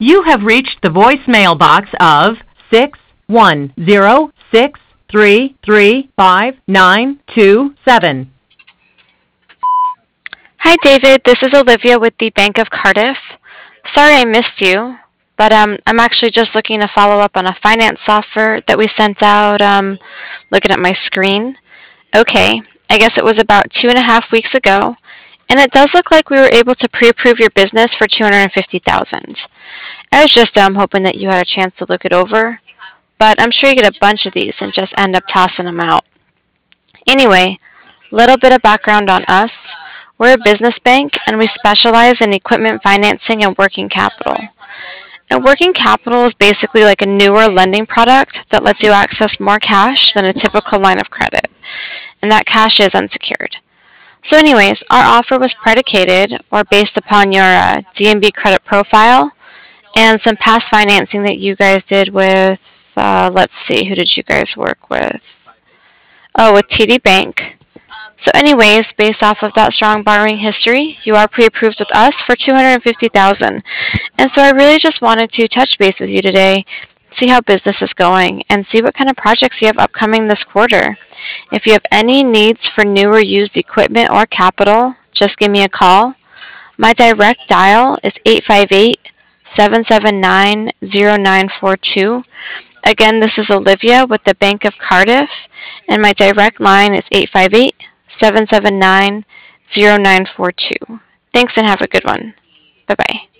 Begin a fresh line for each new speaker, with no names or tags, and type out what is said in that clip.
You have reached the voicemail box of 61063359227.
Hi, David. This is Olivia with the Bank of Cardiff. Sorry I missed you, but I'm actually just looking to follow up on a finance software that we sent out. Looking at my screen. Okay, I guess it was about 2.5 weeks ago, and it does look like we were able to pre-approve your business for 250,000. I was just hoping that you had a chance to look it over, but I'm sure you get a bunch of these and just end up tossing them out. Anyway, little bit of background on us. We're a business bank and we specialize in equipment financing and working capital. And working capital is basically like a newer lending product that lets you access more cash than a typical line of credit. And that cash is unsecured. So anyways, our offer was predicated or based upon your DNB credit profile and some past financing that you guys did with, let's see, who did you guys work with? Oh, with TD Bank. So anyways, based off of that strong borrowing history, you are pre-approved with us for 250,000. And so I really just wanted to touch base with you today, see how business is going, and see what kind of projects you have upcoming this quarter. If you have any needs for new or used equipment or capital, just give me a call. My direct dial is 858-779-0942. Again, this is Olivia with the Bank of Cardiff, and my direct line is 858-779-0942. Thanks and have a good one. Bye-bye.